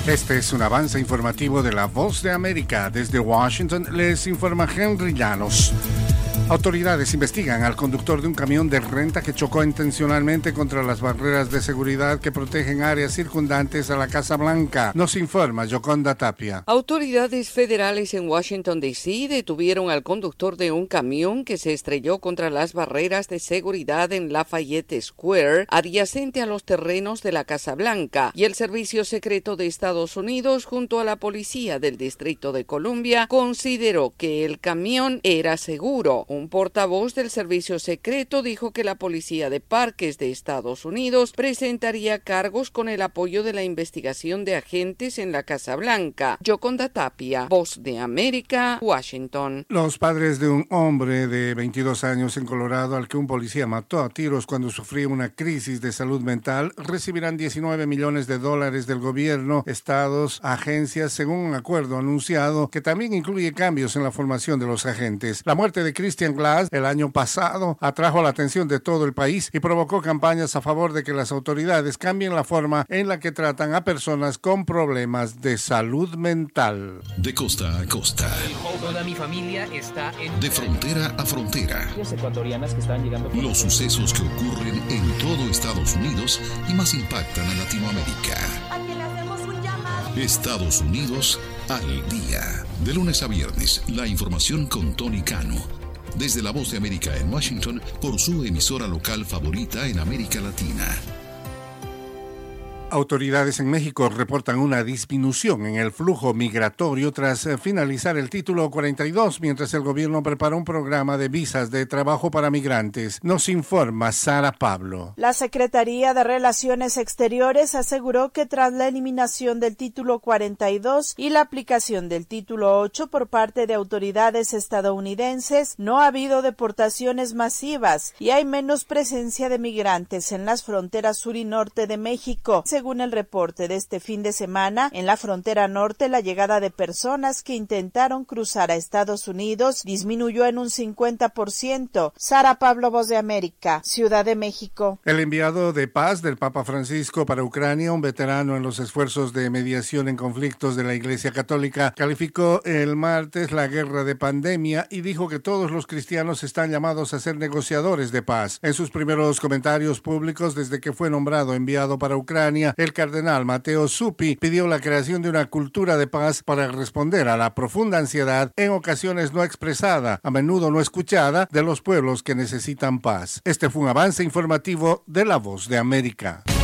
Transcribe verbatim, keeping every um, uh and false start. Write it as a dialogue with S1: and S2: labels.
S1: Este es un avance informativo de La Voz de América. Desde Washington les informa Henry Llanos. Autoridades investigan al conductor de un camión de renta que chocó intencionalmente contra las barreras de seguridad que protegen áreas circundantes a la Casa Blanca. Nos informa Yoconda Tapia.
S2: Autoridades federales en Washington, D C detuvieron al conductor de un camión que se estrelló contra las barreras de seguridad en Lafayette Square, adyacente a los terrenos de la Casa Blanca, y el Servicio Secreto de Estados Unidos, junto a la Policía del Distrito de Columbia, consideró que el camión era seguro. Un portavoz del Servicio Secreto dijo que la Policía de Parques de Estados Unidos presentaría cargos con el apoyo de la investigación de agentes en la Casa Blanca. Yoconda Tapia, Voz de América, Washington.
S1: Los padres de un hombre de veintidós años en Colorado al que un policía mató a tiros cuando sufría una crisis de salud mental recibirán diecinueve millones de dólares del gobierno, estados, agencias, según un acuerdo anunciado que también incluye cambios en la formación de los agentes. La muerte de Christian Glass el año pasado atrajo la atención de todo el país y provocó campañas a favor de que las autoridades cambien la forma en la que tratan a personas con problemas de salud mental.
S3: De costa a costa.
S4: Toda mi familia está en...
S3: De frontera a frontera.
S4: Ecuatorianas que están llegando...
S3: Los sucesos que ocurren en todo Estados Unidos y más impactan a Latinoamérica.
S5: Aquí le hacemos un llamado.
S3: Estados Unidos al día. De lunes a viernes, la información con Tony Cano. Desde La Voz de América en Washington, por su emisora local favorita en América Latina.
S1: Autoridades en México reportan una disminución en el flujo migratorio tras finalizar el título cuarenta y dos, mientras el gobierno prepara un programa de visas de trabajo para migrantes. Nos informa Sara Pablo.
S6: La Secretaría de Relaciones Exteriores aseguró que tras la eliminación del título cuarenta y dos y la aplicación del título ocho por parte de autoridades estadounidenses, no ha habido deportaciones masivas y hay menos presencia de migrantes en las fronteras sur y norte de México. Según el reporte de este fin de semana, en la frontera norte la llegada de personas que intentaron cruzar a Estados Unidos disminuyó en un cincuenta por ciento. Sara Pablo, Voz de América, Ciudad de México.
S1: El enviado de paz del Papa Francisco para Ucrania, un veterano en los esfuerzos de mediación en conflictos de la Iglesia Católica, calificó el martes la guerra de pandemia y dijo que todos los cristianos están llamados a ser negociadores de paz. En sus primeros comentarios públicos desde que fue nombrado enviado para Ucrania, el cardenal Matteo Zuppi pidió la creación de una cultura de paz para responder a la profunda ansiedad, en ocasiones no expresada, a menudo no escuchada, de los pueblos que necesitan paz. Este fue un avance informativo de La Voz de América.